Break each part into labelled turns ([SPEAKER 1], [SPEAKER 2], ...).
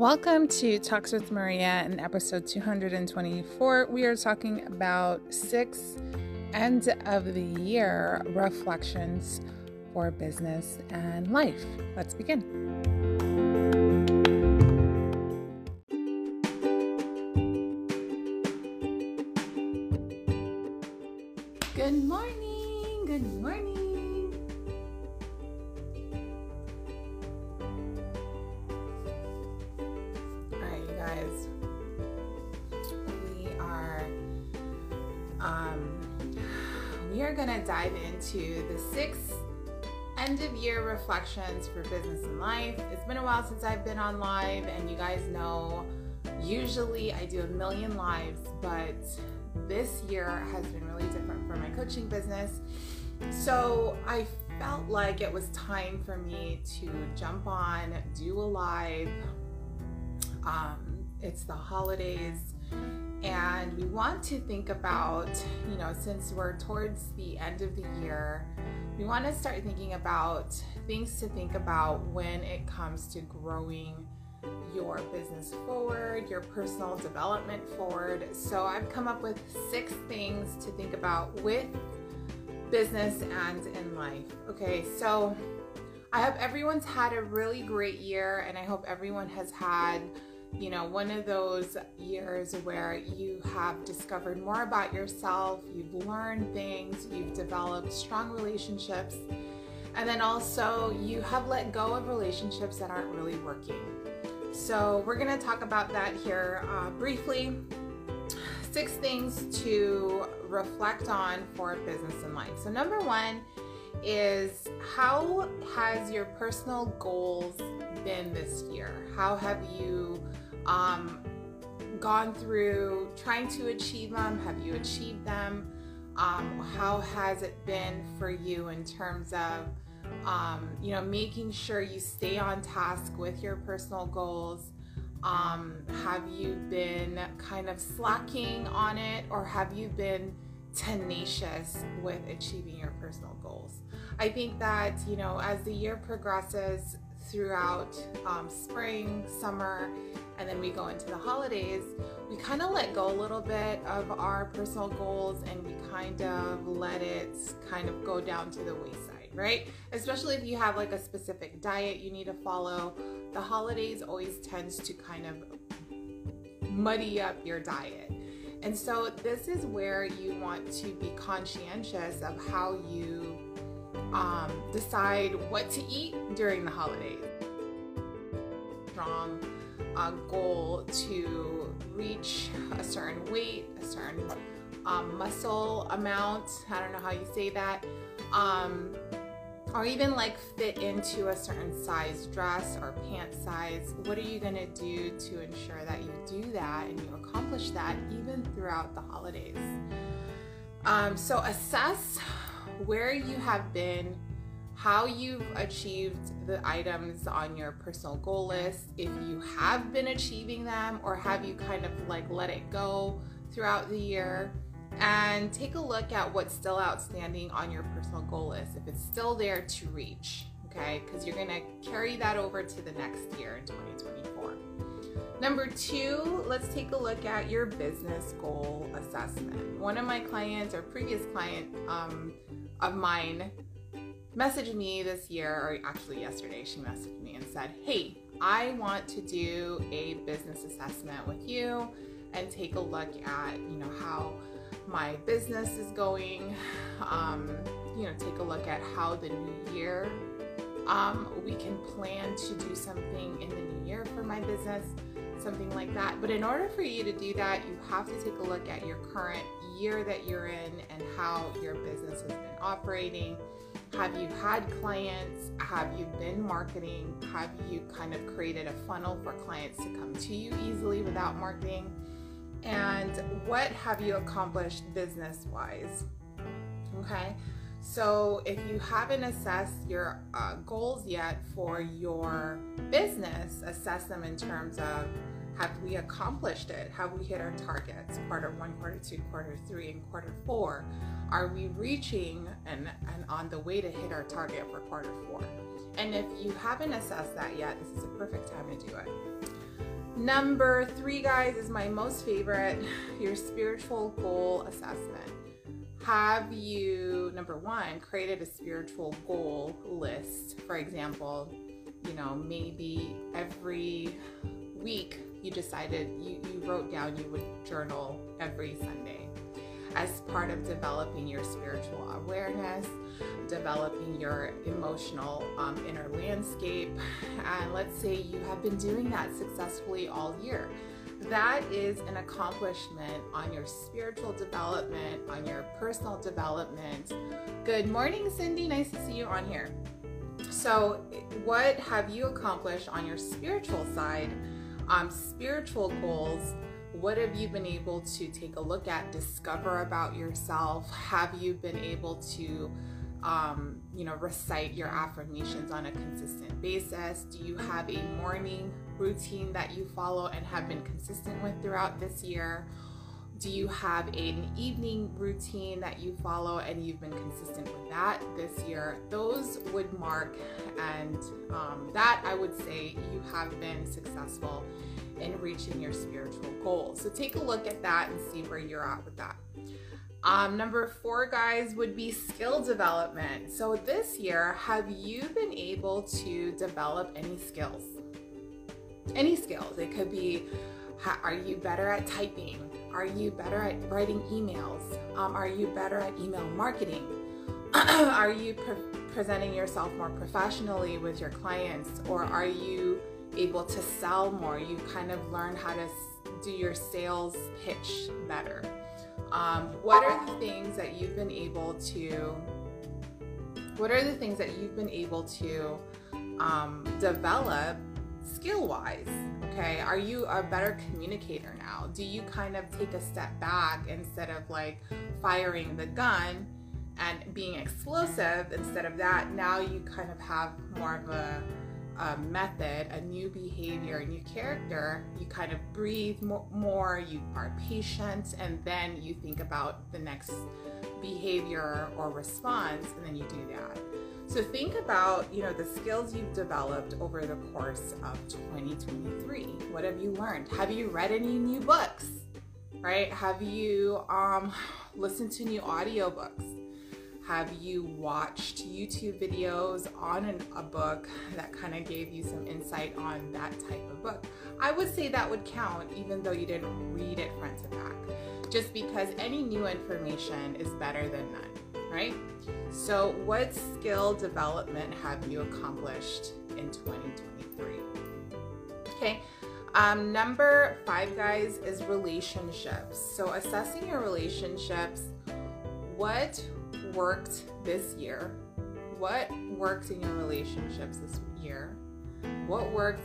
[SPEAKER 1] Welcome to Talks with Maria in episode 224. We are talking about 6 end of the year reflections for business and life. Let's begin. Good morning. Good morning. Guys, we are gonna dive into the 6 end of year reflections for business and life. It's been a while since I've been on live, and you guys know usually I do a million lives, but this year has been really different for my coaching business. So I felt like it was time for me to jump on, do a live. It's the holidays, and we want to think about, since we're towards the end of the year, we want to start thinking about things to think about when it comes to growing your business forward, your personal development forward. So I've come up with 6 things to think about with business and in life. Okay, so I hope everyone's had a really great year, and I hope everyone has had one of those years where you have discovered more about yourself, you've learned things, you've developed strong relationships, and then also you have let go of relationships that aren't really working. So we're going to talk about that here briefly. 6 things to reflect on for business and life. So number 1 is, how has your personal goals been this year? How have you gone through trying to achieve them? Have you achieved them? How has it been for you in terms of making sure you stay on task with your personal goals? Have you been kind of slacking on it, or have you been tenacious with achieving your personal goals? I think that, as the year progresses throughout spring, summer, and then we go into the holidays, we kind of let go a little bit of our personal goals, and we kind of let it kind of go down to the wayside, right? Especially if you have like a specific diet you need to follow. The holidays always tends to kind of muddy up your diet. And so this is where you want to be conscientious of how you decide what to eat during the holidays. Strong goal to reach a certain weight, a certain muscle amount, I don't know how you say that, or even like fit into a certain size dress or pant size. What are you going to do to ensure that you do that and you accomplish that even throughout the holidays? So assess where you have been, how you've achieved the items on your personal goal list, if you have been achieving them, or have you kind of like let it go throughout the year, and take a look at what's still outstanding on your personal goal list, if it's still there to reach, okay? Because you're gonna carry that over to the next year in 2024. Number 2, let's take a look at your business goal assessment. One of my clients, or previous client of mine, messaged me this year, or actually yesterday, she messaged me and said, hey, I want to do a business assessment with you and take a look at, how my business is going, take a look at how the new year, we can plan to do something in the new year for my business, something like that. But in order for you to do that, you have to take a look at your current year that you're in and how your business has been operating. Have you had clients? Have you been marketing? Have you kind of created a funnel for clients to come to you easily without marketing? And what have you accomplished business-wise? Okay, so if you haven't assessed your goals yet for your business, assess them in terms of, have we accomplished it? Have we hit our targets? Quarter 1, quarter 2, quarter 3, and quarter 4. Are we reaching and on the way to hit our target for quarter 4? And if you haven't assessed that yet, this is a perfect time to do it. Number 3, guys, is my most favorite, your spiritual goal assessment. Have you, number 1, created a spiritual goal list? For example, maybe every week you decided you wrote down you would journal every Sunday as part of developing your spiritual awareness, developing your emotional inner landscape. And let's say you have been doing that successfully all year. That is an accomplishment on your spiritual development, on your personal development. Good morning, Cindy. Nice to see you on here. So what have you accomplished on your spiritual side? Spiritual goals. What have you been able to take a look at, discover about yourself? Have you been able to, recite your affirmations on a consistent basis? Do you have a morning routine that you follow and have been consistent with throughout this year? Do you have an evening routine that you follow and you've been consistent with that this year? Those would mark, and that I would say you have been successful in reaching your spiritual goals. So take a look at that and see where you're at with that. Number 4, guys, would be skill development. So this year, have you been able to develop any skills? Any skills. It could be, are you better at typing? Are you better at writing emails? Are you better at email marketing? Are you presenting yourself more professionally with your clients? Or are you able to sell more? You kind of learn how to do your sales pitch better. What are the things that you've been able to develop skill-wise? Okay, are you a better communicator now? Do you kind of take a step back instead of like firing the gun and being explosive? Instead of that, now you kind of have more of a method, a new behavior, a new character. You kind of breathe more, you are patient, and then you think about the next behavior or response, and then you do that. So think about, the skills you've developed over the course of 2023. What have you learned? Have you read any new books, right? Have you listened to new audiobooks? Have you watched YouTube videos on a book that kind of gave you some insight on that type of book? I would say that would count even though you didn't read it front to back, just because any new information is better than none, right? So what skill development have you accomplished in 2023? Okay. Number 5, guys, is relationships. So assessing your relationships, what worked this year? What worked in your relationships this year? What worked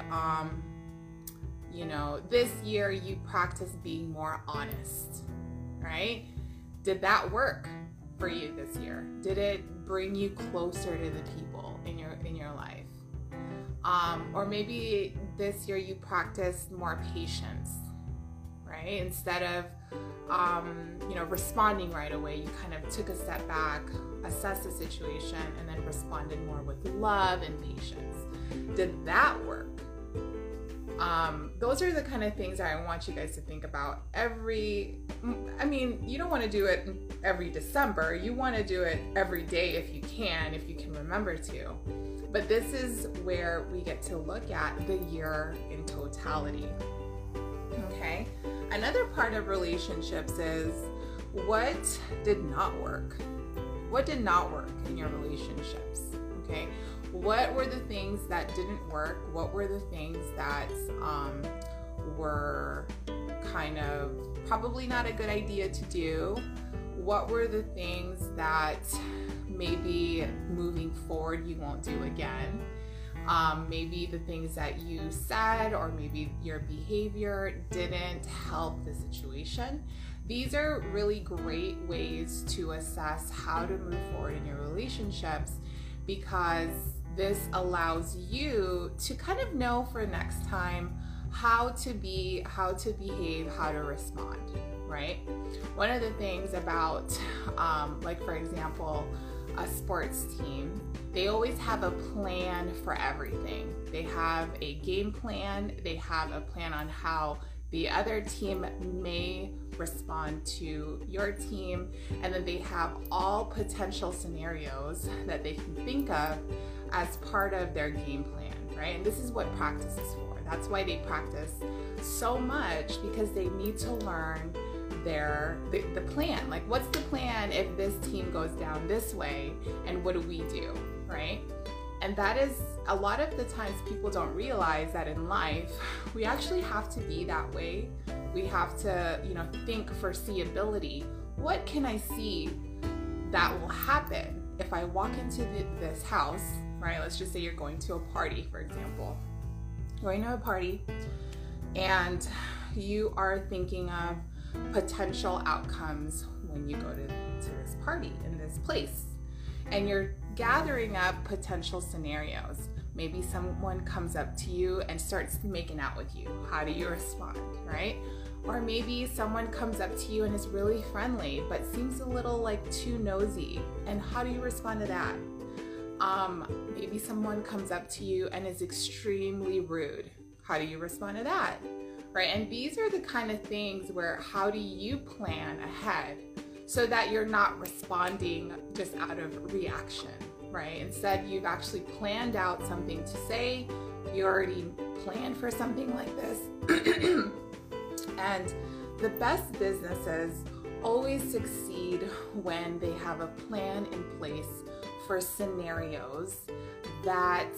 [SPEAKER 1] this year you practiced being more honest, right? Did that work for you this year? Did it bring you closer to the people in your life? Or maybe this year you practiced more patience, right? Instead of responding right away, you kind of took a step back, assessed the situation, and then responded more with love and patience. Did that work? Those are the kind of things that I want you guys to think about you don't want to do it every December. You want to do it every day if you can remember to. But this is where we get to look at the year in totality. Okay? Another part of relationships is what did not work? What did not work in your relationships? Okay? What were the things that didn't work? What were the things that were kind of probably not a good idea to do? What were the things that maybe moving forward you won't do again? Maybe the things that you said or maybe your behavior didn't help the situation. These are really great ways to assess how to move forward in your relationships, because this allows you to kind of know for next time how to be, how to behave, how to respond, right? One of the things about, for example, a sports team, they always have a plan for everything. They have a game plan, they have a plan on how the other team may respond to your team, and then they have all potential scenarios that they can think of as part of their game plan, right? And this is what practice is for. That's why they practice so much, because they need to learn the plan. Like, what's the plan if this team goes down this way, and what do we do, right? And that is, a lot of the times people don't realize that in life, we actually have to be that way. We have to, think foreseeability. What can I see that will happen if I walk into this house, right? Let's just say you're going to a party, for example. Going to a party, and you are thinking of potential outcomes when you go to this party in this place. And you're gathering up potential scenarios. Maybe someone comes up to you and starts making out with you. How do you respond, right? Or maybe someone comes up to you and is really friendly, but seems a little like too nosy. And how do you respond to that? Maybe someone comes up to you and is extremely rude. How do you respond to that? Right? And these are the kind of things where, how do you plan ahead so that you're not responding just out of reaction, right? Instead, you've actually planned out something to say. You already planned for something like this. And the best businesses always succeed when they have a plan in place for scenarios that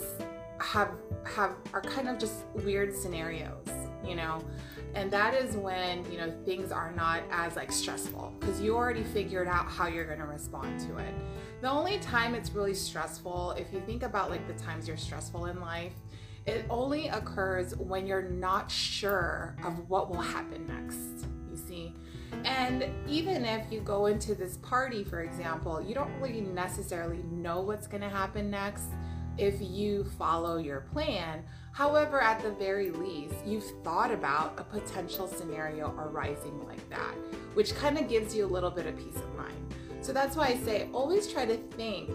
[SPEAKER 1] are kind of just weird scenarios, and that is when things are not as stressful, because you already figured out how you're going to respond to it. The only time it's really stressful, if you think about the times you're stressful in life, it only occurs when you're not sure of what will happen next, you see. And even if you go into this party, for example, you don't really necessarily know what's going to happen next if you follow your plan. However, at the very least, you've thought about a potential scenario arising like that, which kind of gives you a little bit of peace of mind. So that's why I say always try to think,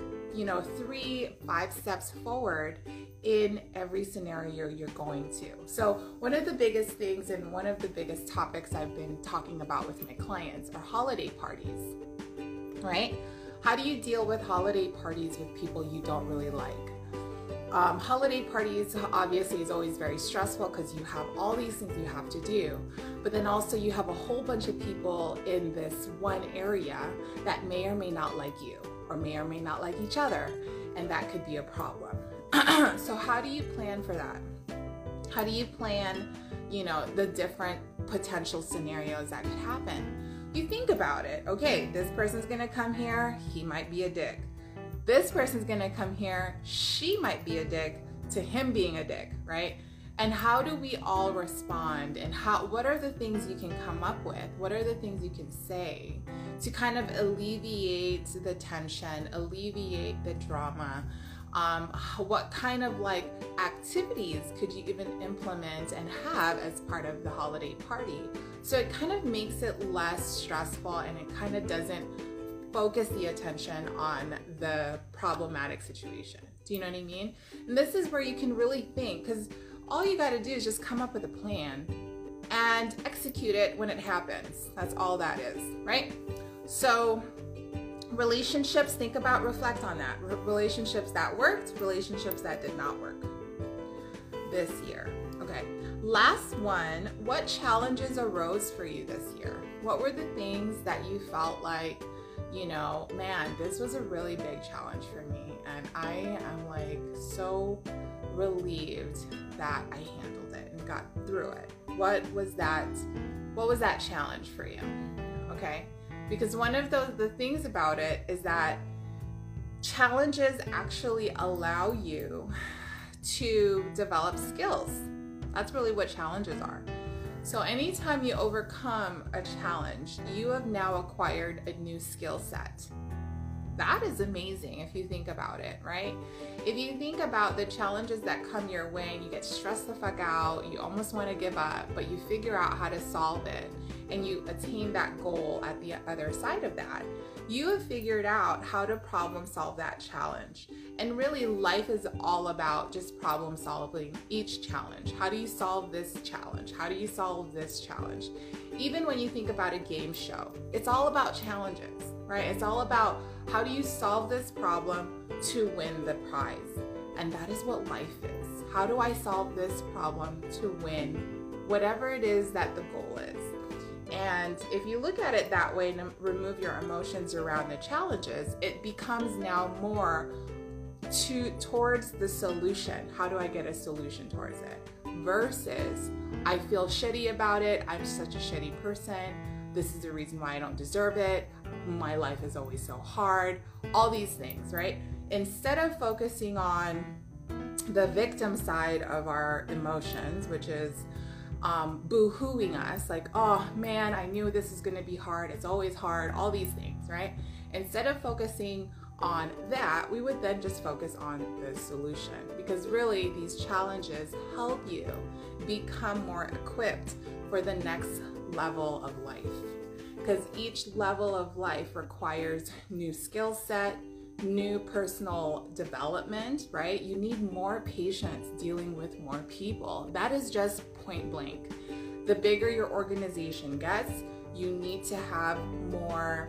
[SPEAKER 1] 3-5 steps forward in every scenario you're going to. So one of the biggest things and one of the biggest topics I've been talking about with my clients are holiday parties, right? How do you deal with holiday parties with people you don't really like? Holiday parties obviously is always very stressful because you have all these things you have to do, but then also you have a whole bunch of people in this one area that may or may not like you, or may or may not like each other, and that could be a problem. So how do you plan for that? How do you plan, the different potential scenarios that could happen? You think about it. Okay, this person's gonna come here, he might be a dick. This person's gonna come here, she might be a dick to him being a dick, right? And how do we all respond? And what are the things you can come up with? What are the things you can say to kind of alleviate the tension, alleviate the drama? What kind of activities could you even implement and have as part of the holiday party? So it kind of makes it less stressful, and it kind of doesn't focus the attention on the problematic situation. Do you know what I mean? And this is where you can really think, because all you got to do is just come up with a plan and execute it when it happens. That's all that is, right? So relationships, reflect on that. Relationships that worked, relationships that did not work this year. Okay, last one, what challenges arose for you this year? What were the things that you felt like, man, this was a really big challenge for me, and I am so relieved that I handled it and got through it. What was that challenge for you? Okay, because one of the things about it is that challenges actually allow you to develop skills. That's really what challenges are. So anytime you overcome a challenge, you have now acquired a new skill set. That is amazing if you think about it, right? If you think about the challenges that come your way and you get stressed the fuck out, you almost want to give up, but you figure out how to solve it and you attain that goal at the other side of that, you have figured out how to problem solve that challenge. And really, life is all about just problem solving each challenge. How do you solve this challenge? How do you solve this challenge? Even when you think about a game show, it's all about challenges, right? It's all about how do you solve this problem to win the prize? And that is what life is. How do I solve this problem to win whatever it is that the goal is? And if you look at it that way and remove your emotions around the challenges, it becomes now more towards the solution. How do I get a solution towards it? Versus, I feel shitty about it. I'm such a shitty person. This is the reason why I don't deserve it. My life is always so hard. All these things, right? Instead of focusing on the victim side of our emotions, which is boo-hooing us, like, oh man, I knew this is going to be hard. It's always hard. All these things, right? Instead of focusing on that, we would then just focus on the solution, because really these challenges help you become more equipped for the next level of life, because each level of life requires new skill set, new personal development, right? You need more patience dealing with more people. That is just point blank. The bigger your organization gets, you need to have more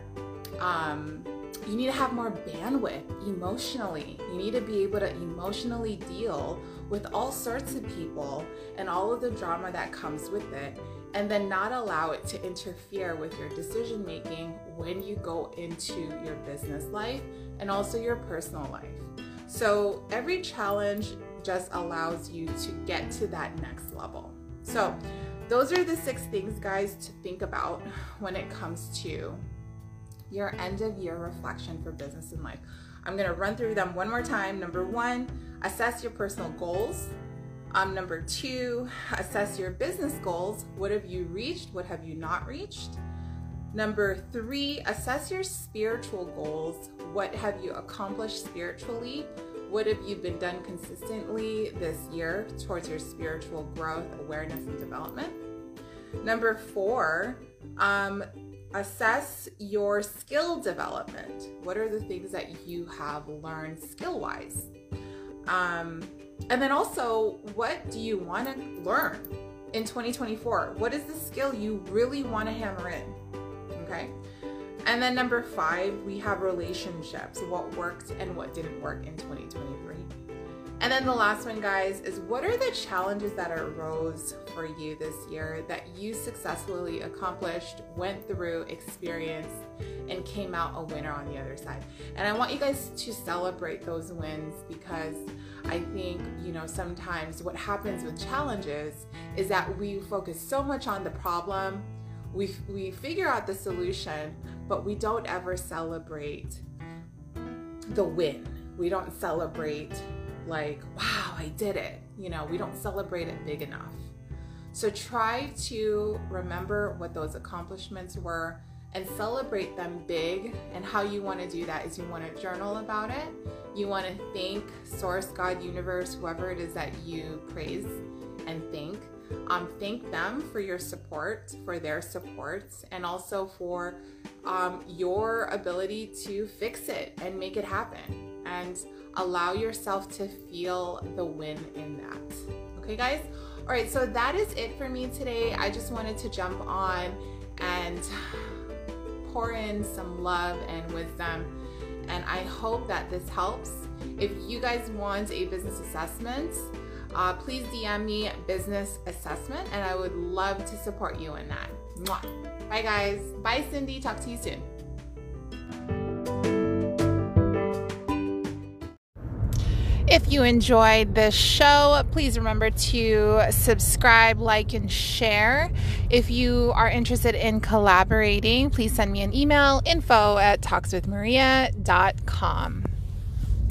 [SPEAKER 1] bandwidth emotionally. You need to be able to emotionally deal with all sorts of people and all of the drama that comes with it, and then not allow it to interfere with your decision making when you go into your business life and also your personal life. So every challenge just allows you to get to that next level. So those are the 6 things, guys, to think about when it comes to your end of year reflection for business and life. I'm going to run through them one more time. Number 1, assess your personal goals. Number 2, assess your business goals. What have you reached? What have you not reached? Number 3, assess your spiritual goals. What have you accomplished spiritually? What have you been done consistently this year towards your spiritual growth, awareness, and development? Number 4, assess your skill development. What are the things that you have learned skill-wise? And then also, what do you want to learn in 2024? What is the skill you really want to hammer in? Okay. And then number 5, we have relationships, what worked and what didn't work in 2023. And then the last one, guys, is what are the challenges that arose for you this year that you successfully accomplished, went through, experienced, and came out a winner on the other side? And I want you guys to celebrate those wins, because I think, sometimes what happens with challenges is that we focus so much on the problem, we figure out the solution, but we don't ever celebrate the win. We don't celebrate like, wow, I did it. We don't celebrate it big enough. So try to remember what those accomplishments were and celebrate them big. And how you want to do that is you want to journal about it. You want to thank Source, God, Universe, whoever it is that you praise and thank. Thank them for your support, for their support, and also for your ability to fix it and make it happen, and allow yourself to feel the win in that. Okay, guys? All right, so that is it for me today. I just wanted to jump on and pour in some love and wisdom, and I hope that this helps. If you guys want a business assessment, please DM me business assessment, and I would love to support you in that. Mwah. Bye, guys. Bye, Cindy. Talk to you soon. If you enjoyed this show, please remember to subscribe, like, and share. If you are interested in collaborating, please send me an email, info@talkswithmaria.com.